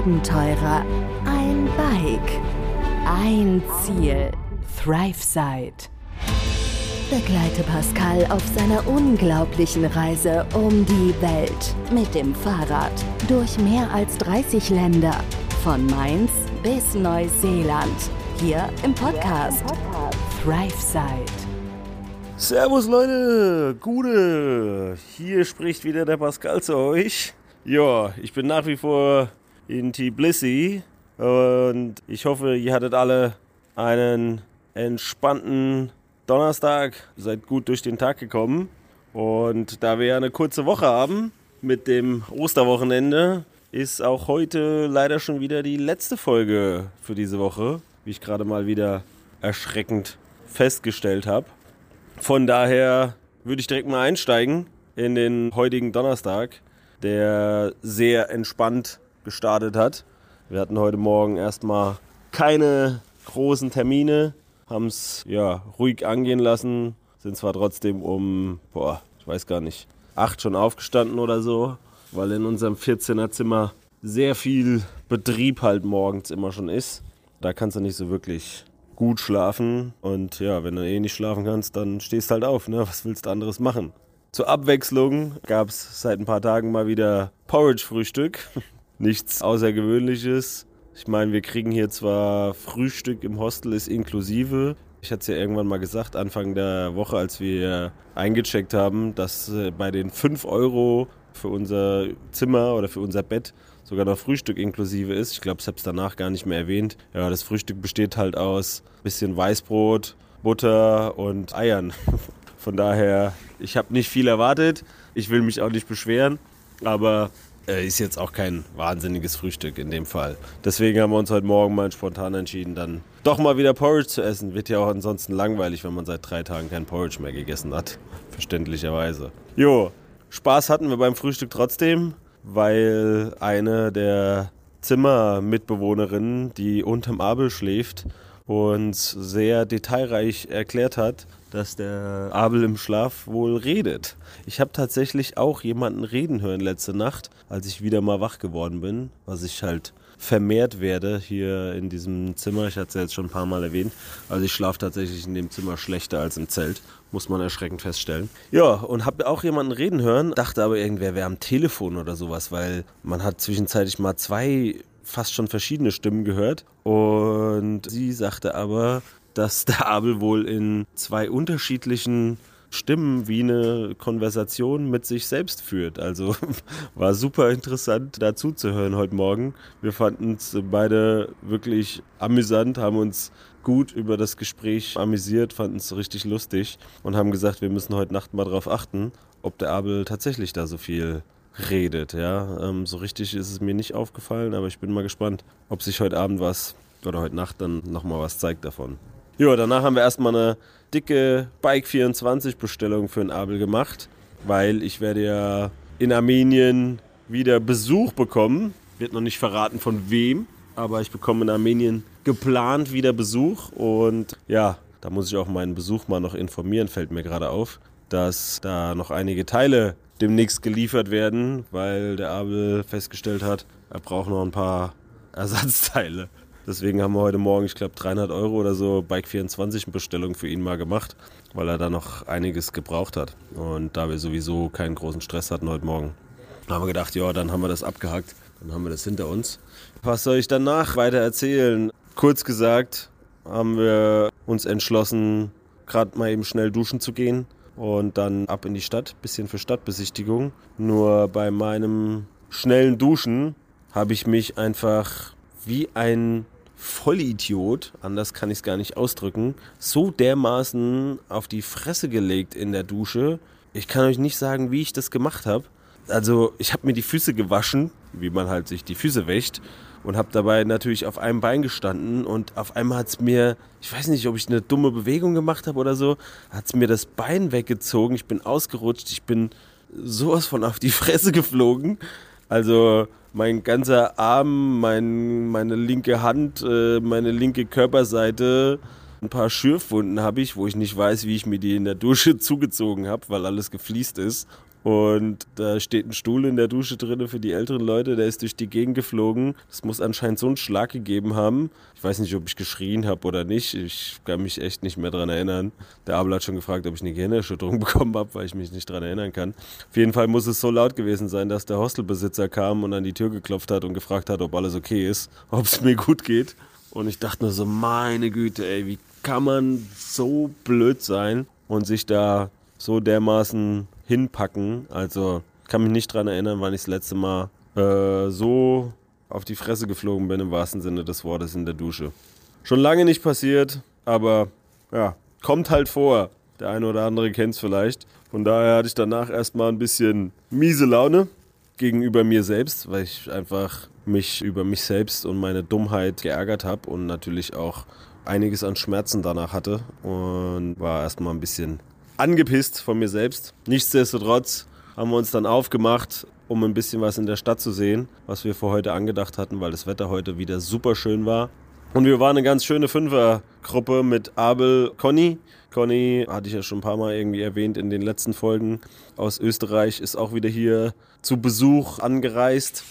Abenteurer, ein Bike, ein Ziel. ThriveSide. Begleite Pascal auf seiner unglaublichen Reise um die Welt mit dem Fahrrad durch mehr als 30 Länder, von Mainz bis Neuseeland, hier im Podcast ThriveSide. Servus Leute, Gude, hier spricht wieder der Pascal zu euch. Ja, ich bin nach wie vor in Tbilisi und ich hoffe, ihr hattet alle einen entspannten Donnerstag, seid gut durch den Tag gekommen. Und da wir ja eine kurze Woche haben mit dem Osterwochenende, ist auch heute leider schon wieder die letzte Folge für diese Woche, wie ich gerade mal wieder erschreckend festgestellt habe. Von daher würde ich direkt mal einsteigen in den heutigen Donnerstag, der sehr entspannt gestartet hat. Wir hatten heute Morgen erstmal keine großen Termine, haben es ruhig angehen lassen, sind zwar trotzdem um, ich weiß gar nicht, 8 schon aufgestanden oder so, weil in unserem 14er Zimmer sehr viel Betrieb halt morgens immer schon ist. Da kannst du nicht so wirklich gut schlafen und ja, wenn du nicht schlafen kannst, dann stehst halt auf, ne? Was willst du anderes machen? Zur Abwechslung gab es seit ein paar Tagen mal wieder Porridge-Frühstück. Nichts Außergewöhnliches. Ich meine, wir kriegen hier zwar Frühstück im Hostel, ist inklusive. Ich hatte es ja irgendwann mal gesagt, Anfang der Woche, als wir eingecheckt haben, dass bei den 5 € für unser Zimmer oder für unser Bett sogar noch Frühstück inklusive ist. Ich glaube, ich habe es danach gar nicht mehr erwähnt. Ja, das Frühstück besteht halt aus ein bisschen Weißbrot, Butter und Eiern. Von daher, ich habe nicht viel erwartet. Ich will mich auch nicht beschweren, aber ist jetzt auch kein wahnsinniges Frühstück in dem Fall. Deswegen haben wir uns heute Morgen mal spontan entschieden, dann doch mal wieder Porridge zu essen. Wird ja auch ansonsten langweilig, wenn man seit 3 Tagen kein Porridge mehr gegessen hat. Verständlicherweise. Jo, Spaß hatten wir beim Frühstück trotzdem, weil eine der Zimmermitbewohnerinnen, die unterm Abel schläft, uns sehr detailreich erklärt hat, dass der Abel im Schlaf wohl redet. Ich habe tatsächlich auch jemanden reden hören letzte Nacht, als ich wieder mal wach geworden bin, was ich halt vermehrt werde hier in diesem Zimmer. Ich hatte es ja jetzt schon ein paar Mal erwähnt. Also ich schlafe tatsächlich in dem Zimmer schlechter als im Zelt, muss man erschreckend feststellen. Ja, und habe auch jemanden reden hören, dachte aber irgendwer wäre am Telefon oder sowas, weil man hat zwischenzeitlich mal 2 fast schon verschiedene Stimmen gehört. Und sie sagte aber, dass der Abel wohl in 2 unterschiedlichen Stimmen wie eine Konversation mit sich selbst führt. Also war super interessant dazu zu hören heute Morgen. Wir fanden es beide wirklich amüsant, haben uns gut über das Gespräch amüsiert, fanden es richtig lustig und haben gesagt, wir müssen heute Nacht mal drauf achten, ob der Abel tatsächlich da so viel redet. Ja? So richtig ist es mir nicht aufgefallen, aber ich bin mal gespannt, ob sich heute Abend was oder heute Nacht dann nochmal was zeigt davon. Ja, danach haben wir erstmal eine dicke Bike24-Bestellung für den Abel gemacht, weil ich werde ja in Armenien wieder Besuch bekommen. Wird noch nicht verraten von wem, aber ich bekomme in Armenien geplant wieder Besuch und ja, da muss ich auch meinen Besuch mal noch informieren, fällt mir gerade auf, dass da noch einige Teile demnächst geliefert werden, weil der Abel festgestellt hat, er braucht noch ein paar Ersatzteile. Deswegen haben wir heute Morgen, ich glaube 300 € oder so, Bike24-Bestellung für ihn mal gemacht, weil er da noch einiges gebraucht hat. Und da wir sowieso keinen großen Stress hatten heute Morgen, haben wir gedacht, ja, dann haben wir das abgehakt, dann haben wir das hinter uns. Was soll ich danach weiter erzählen? Kurz gesagt haben wir uns entschlossen, gerade mal eben schnell duschen zu gehen und dann ab in die Stadt, bisschen für Stadtbesichtigung. Nur bei meinem schnellen Duschen habe ich mich einfach wie ein Vollidiot, anders kann ich es gar nicht ausdrücken, so dermaßen auf die Fresse gelegt in der Dusche. Ich kann euch nicht sagen, wie ich das gemacht habe. Also ich habe mir die Füße gewaschen, wie man halt sich die Füße wäscht und habe dabei natürlich auf einem Bein gestanden und auf einmal hat es mir, ich weiß nicht, ob ich eine dumme Bewegung gemacht habe oder so, hat es mir das Bein weggezogen, ich bin ausgerutscht, ich bin sowas von auf die Fresse geflogen. Also mein ganzer Arm, meine linke Hand, meine linke Körperseite, ein paar Schürfwunden habe ich, wo ich nicht weiß, wie ich mir die in der Dusche zugezogen habe, weil alles gefliest ist. Und da steht ein Stuhl in der Dusche drin für die älteren Leute, der ist durch die Gegend geflogen. Es muss anscheinend so einen Schlag gegeben haben. Ich weiß nicht, ob ich geschrien habe oder nicht. Ich kann mich echt nicht mehr daran erinnern. Der Abel hat schon gefragt, ob ich eine Gehirnerschütterung bekommen habe, weil ich mich nicht daran erinnern kann. Auf jeden Fall muss es so laut gewesen sein, dass der Hostelbesitzer kam und an die Tür geklopft hat und gefragt hat, ob alles okay ist, ob es mir gut geht. Und ich dachte nur so, meine Güte, ey, wie kann man so blöd sein und sich da so dermaßen hinpacken. Also kann mich nicht daran erinnern, wann ich das letzte Mal so auf die Fresse geflogen bin, im wahrsten Sinne des Wortes, in der Dusche. Schon lange nicht passiert, aber ja, kommt halt vor. Der eine oder andere kennt es vielleicht. Von daher hatte ich danach erstmal ein bisschen miese Laune gegenüber mir selbst, weil ich einfach mich über mich selbst und meine Dummheit geärgert habe und natürlich auch einiges an Schmerzen danach hatte und war erstmal ein bisschen angepisst von mir selbst. Nichtsdestotrotz haben wir uns dann aufgemacht, um ein bisschen was in der Stadt zu sehen, was wir für heute angedacht hatten, weil das Wetter heute wieder super schön war. Und wir waren eine ganz schöne Fünfergruppe mit Abel, Conny. Conny hatte ich ja schon ein paar Mal irgendwie erwähnt in den letzten Folgen aus Österreich, ist auch wieder hier zu Besuch angereist.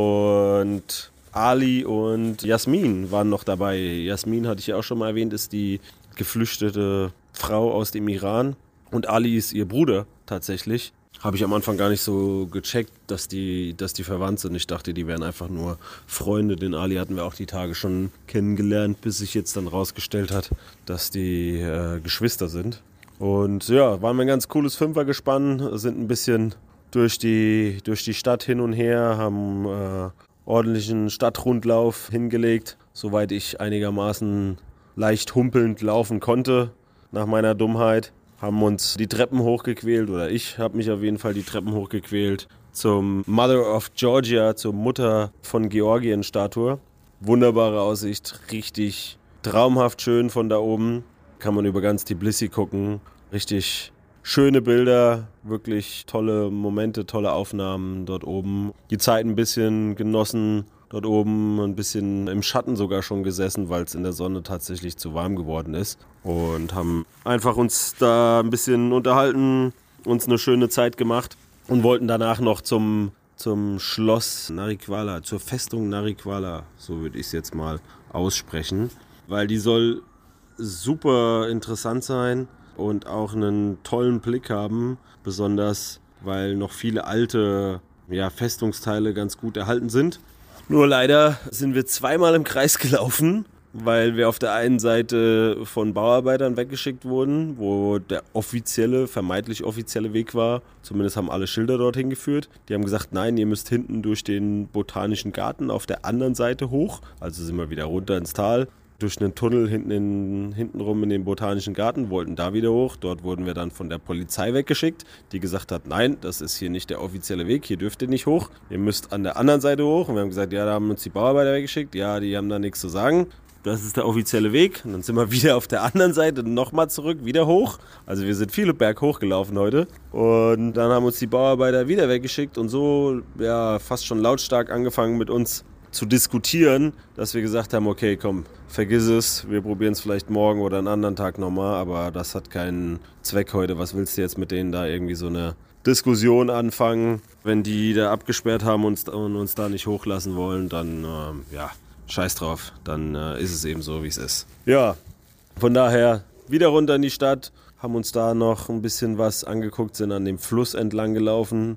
Und Ali und Jasmin waren noch dabei. Jasmin hatte ich ja auch schon mal erwähnt, ist die geflüchtete Frau aus dem Iran. Und Ali ist ihr Bruder tatsächlich. Habe ich am Anfang gar nicht so gecheckt, dass die verwandt sind. Ich dachte, die wären einfach nur Freunde. Den Ali hatten wir auch die Tage schon kennengelernt, bis sich jetzt dann rausgestellt hat, dass die Geschwister sind. Und ja, waren wir ein ganz cooles Fünfergespann, sind ein bisschen durch die Stadt hin und her, haben ordentlichen Stadtrundlauf hingelegt, soweit ich einigermaßen leicht humpelnd laufen konnte nach meiner Dummheit. Haben uns die Treppen hochgequält, oder ich habe mich auf jeden Fall die Treppen hochgequält, zum Mother of Georgia, zur Mutter von Georgien Statue. Wunderbare Aussicht, richtig traumhaft schön von da oben. Kann man über ganz Tbilisi gucken. Richtig schöne Bilder, wirklich tolle Momente, tolle Aufnahmen dort oben. Die Zeit ein bisschen genossen. Dort oben ein bisschen im Schatten sogar schon gesessen, weil es in der Sonne tatsächlich zu warm geworden ist. Und haben einfach uns da ein bisschen unterhalten, uns eine schöne Zeit gemacht und wollten danach noch zum Schloss Narikwala, zur Festung Narikwala, so würde ich es jetzt mal aussprechen. Weil die soll super interessant sein und auch einen tollen Blick haben, besonders weil noch viele alte Festungsteile ganz gut erhalten sind. Nur leider sind wir zweimal im Kreis gelaufen, weil wir auf der einen Seite von Bauarbeitern weggeschickt wurden, wo der vermeintlich offizielle Weg war. Zumindest haben alle Schilder dorthin geführt. Die haben gesagt, nein, ihr müsst hinten durch den Botanischen Garten auf der anderen Seite hoch. Also sind wir wieder runter ins Tal. Durch einen Tunnel hintenrum in den Botanischen Garten, wollten da wieder hoch. Dort wurden wir dann von der Polizei weggeschickt, die gesagt hat, nein, das ist hier nicht der offizielle Weg, hier dürft ihr nicht hoch. Ihr müsst an der anderen Seite hoch. Und wir haben gesagt, ja, da haben uns die Bauarbeiter weggeschickt. Ja, die haben da nichts zu sagen. Das ist der offizielle Weg. Und dann sind wir wieder auf der anderen Seite nochmal zurück, wieder hoch. Also wir sind viele Berg hochgelaufen heute. Und dann haben uns die Bauarbeiter wieder weggeschickt und so fast schon lautstark angefangen mit uns zu diskutieren, dass wir gesagt haben, okay, komm, vergiss es, wir probieren es vielleicht morgen oder einen anderen Tag nochmal, aber das hat keinen Zweck heute. Was willst du jetzt mit denen da irgendwie so eine Diskussion anfangen? Wenn die da abgesperrt haben und uns da nicht hochlassen wollen, dann scheiß drauf, dann ist es eben so, wie es ist. Ja, von daher wieder runter in die Stadt, haben uns da noch ein bisschen was angeguckt, sind an dem Fluss entlang gelaufen,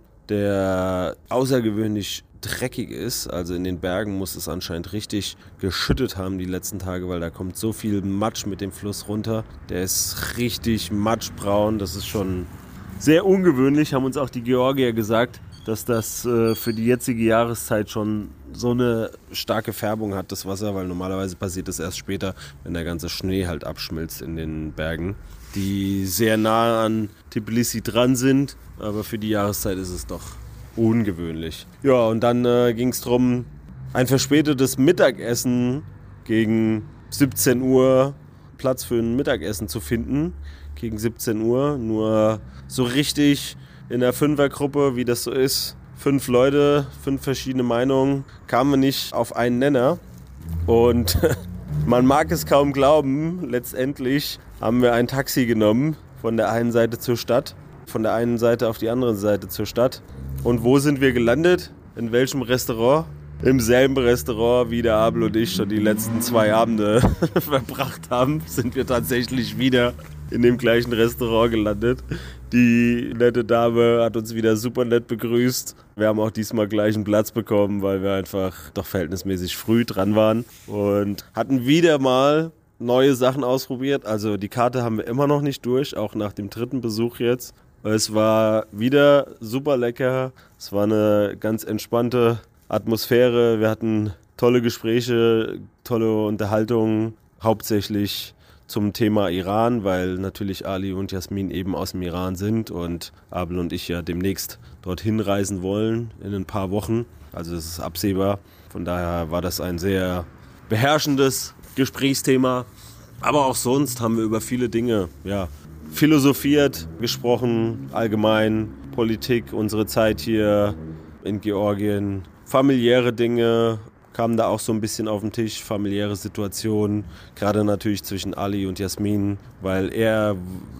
der außergewöhnlich dreckig ist. Also in den Bergen muss es anscheinend richtig geschüttet haben die letzten Tage, weil da kommt so viel Matsch mit dem Fluss runter. Der ist richtig matschbraun. Das ist schon sehr ungewöhnlich, haben uns auch die Georgier gesagt, dass das für die jetzige Jahreszeit schon so eine starke Färbung hat, das Wasser, weil normalerweise passiert das erst später, wenn der ganze Schnee halt abschmilzt in den Bergen, die sehr nah an Tbilisi dran sind, aber für die Jahreszeit ist es doch ungewöhnlich. Ja, und dann ging es darum, ein verspätetes Mittagessen gegen 17 Uhr, Platz für ein Mittagessen zu finden, gegen 17 Uhr, nur so richtig in der Fünfergruppe, wie das so ist, 5 Leute, 5 verschiedene Meinungen, kamen wir nicht auf einen Nenner und man mag es kaum glauben, letztendlich haben wir ein Taxi genommen von der einen Seite zur Stadt von der einen Seite auf die andere Seite zur Stadt. Und wo sind wir gelandet? In welchem Restaurant? Im selben Restaurant, wie der Abel und ich schon die letzten 2 Abende verbracht haben, sind wir tatsächlich wieder in dem gleichen Restaurant gelandet. Die nette Dame hat uns wieder super nett begrüßt. Wir haben auch diesmal gleich einen Platz bekommen, weil wir einfach doch verhältnismäßig früh dran waren und hatten wieder mal neue Sachen ausprobiert. Also die Karte haben wir immer noch nicht durch, auch nach dem 3. Besuch jetzt. Es war wieder super lecker. Es war eine ganz entspannte Atmosphäre. Wir hatten tolle Gespräche, tolle Unterhaltungen, hauptsächlich zum Thema Iran, weil natürlich Ali und Jasmin eben aus dem Iran sind und Abel und ich ja demnächst dorthin reisen wollen in ein paar Wochen. Also es ist absehbar. Von daher war das ein sehr beherrschendes Gesprächsthema. Aber auch sonst haben wir über viele Dinge philosophiert, gesprochen, allgemein, Politik, unsere Zeit hier in Georgien, familiäre Dinge kamen da auch so ein bisschen auf den Tisch, familiäre Situationen, gerade natürlich zwischen Ali und Jasmin, weil er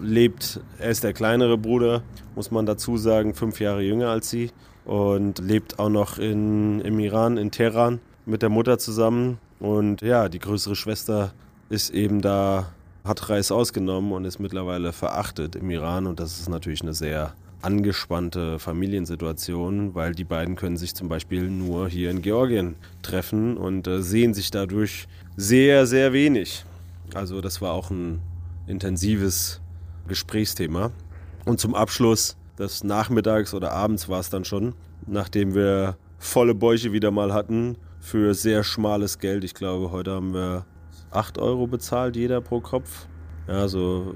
ist der kleinere Bruder, muss man dazu sagen, 5 Jahre jünger als sie und lebt auch noch im Iran, in Teheran, mit der Mutter zusammen. Und ja, die größere Schwester ist eben da, hat Reis ausgenommen und ist mittlerweile verachtet im Iran. Und das ist natürlich eine sehr angespannte Familiensituation, weil die beiden können sich zum Beispiel nur hier in Georgien treffen und sehen sich dadurch sehr, sehr wenig. Also das war auch ein intensives Gesprächsthema. Und zum Abschluss des Nachmittags oder abends war es dann schon, nachdem wir volle Bäuche wieder mal hatten, für sehr schmales Geld. Ich glaube, heute haben wir 8 Euro bezahlt, jeder pro Kopf. Ja, so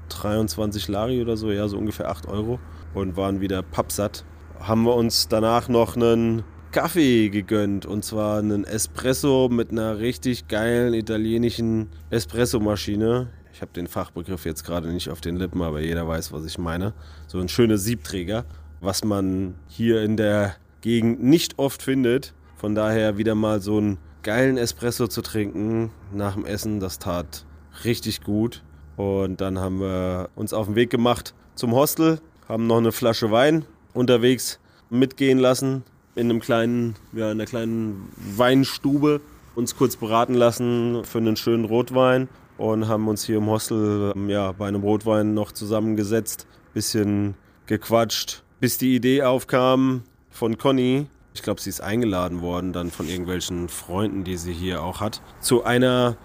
23 Lari oder so, ja, so ungefähr 8 Euro. Und waren wieder pappsatt. Haben wir uns danach noch einen Kaffee gegönnt. Und zwar einen Espresso mit einer richtig geilen italienischen Espressomaschine. Ich habe den Fachbegriff jetzt gerade nicht auf den Lippen, aber jeder weiß, was ich meine. So ein schöner Siebträger, was man hier in der Gegend nicht oft findet. Von daher wieder mal so einen geilen Espresso zu trinken nach dem Essen, das tat richtig gut. Und dann haben wir uns auf den Weg gemacht zum Hostel, haben noch eine Flasche Wein unterwegs mitgehen lassen in einer kleinen Weinstube, uns kurz beraten lassen für einen schönen Rotwein und haben uns hier im Hostel bei einem Rotwein noch zusammengesetzt, bisschen gequatscht, bis die Idee aufkam von Conny. Ich glaube, sie ist eingeladen worden dann von irgendwelchen Freunden, die sie hier auch hat, zu einer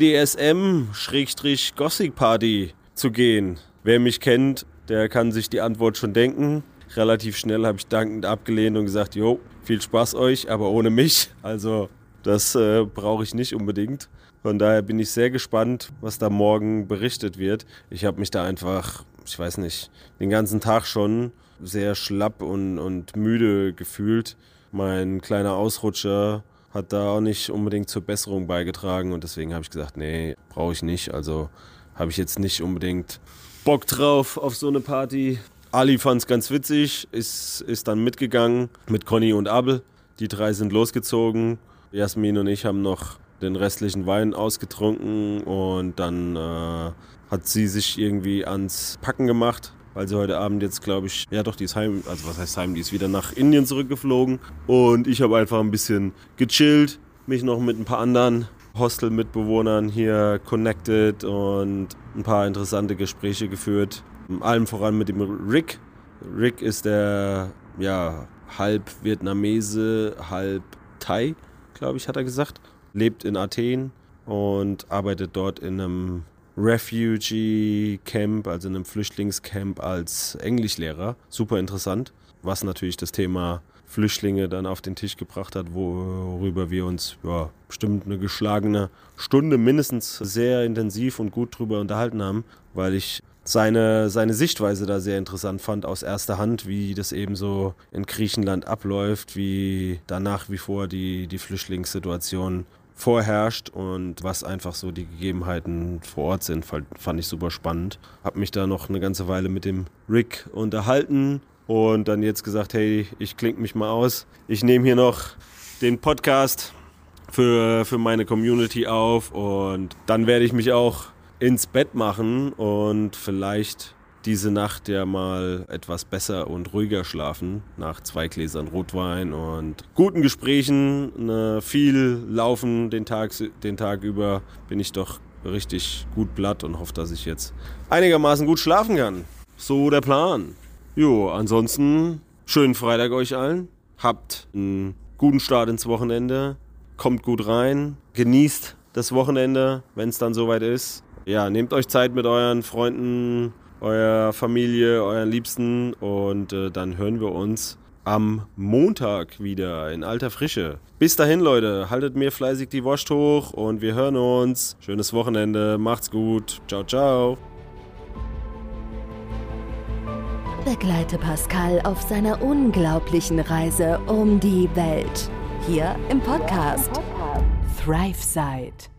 BDSM-Gothic-Party zu gehen. Wer mich kennt, der kann sich die Antwort schon denken. Relativ schnell habe ich dankend abgelehnt und gesagt, jo, viel Spaß euch, aber ohne mich. Also das brauche ich nicht unbedingt. Von daher bin ich sehr gespannt, was da morgen berichtet wird. Ich habe mich da einfach, ich weiß nicht, den ganzen Tag schon sehr schlapp und müde gefühlt. Mein kleiner Ausrutscher hat da auch nicht unbedingt zur Besserung beigetragen und deswegen habe ich gesagt, nee, brauche ich nicht. Also habe ich jetzt nicht unbedingt Bock drauf auf so eine Party. Ali fand es ganz witzig, ist dann mitgegangen mit Conny und Abel. Die 3 sind losgezogen. Jasmin und ich haben noch den restlichen Wein ausgetrunken und dann hat sie sich irgendwie ans Packen gemacht. Weil sie heute Abend jetzt, glaube ich, die ist heim, also was heißt heim, die ist wieder nach Indien zurückgeflogen. Und ich habe einfach ein bisschen gechillt, mich noch mit ein paar anderen Hostel-Mitbewohnern hier connected und ein paar interessante Gespräche geführt. Allem voran mit dem Rick. Rick ist der, halb Vietnamese, halb Thai, glaube ich, hat er gesagt. Lebt in Athen und arbeitet dort in einem Refugee Camp, also in einem Flüchtlingscamp als Englischlehrer. Super interessant, was natürlich das Thema Flüchtlinge dann auf den Tisch gebracht hat, worüber wir uns bestimmt eine geschlagene Stunde mindestens sehr intensiv und gut drüber unterhalten haben, weil ich seine Sichtweise da sehr interessant fand aus erster Hand, wie das eben so in Griechenland abläuft, wie da nach wie vor die Flüchtlingssituation vorherrscht und was einfach so die Gegebenheiten vor Ort sind, fand ich super spannend. Hab mich da noch eine ganze Weile mit dem Rick unterhalten und dann jetzt gesagt, hey, ich klinke mich mal aus. Ich nehme hier noch den Podcast für meine Community auf und dann werde ich mich auch ins Bett machen und vielleicht diese Nacht ja mal etwas besser und ruhiger schlafen. Nach 2 Gläsern Rotwein und guten Gesprächen, viel Laufen den Tag über, bin ich doch richtig gut platt und hoffe, dass ich jetzt einigermaßen gut schlafen kann. So der Plan. Jo, ansonsten schönen Freitag euch allen. Habt einen guten Start ins Wochenende. Kommt gut rein. Genießt das Wochenende, wenn es dann soweit ist. Ja, nehmt euch Zeit mit euren Freunden, eurer Familie, euren Liebsten und dann hören wir uns am Montag wieder in alter Frische. Bis dahin, Leute, haltet mir fleißig die Wurst hoch und wir hören uns. Schönes Wochenende, macht's gut. Ciao, ciao. Begleite Pascal auf seiner unglaublichen Reise um die Welt. Hier im Podcast ThriveSide.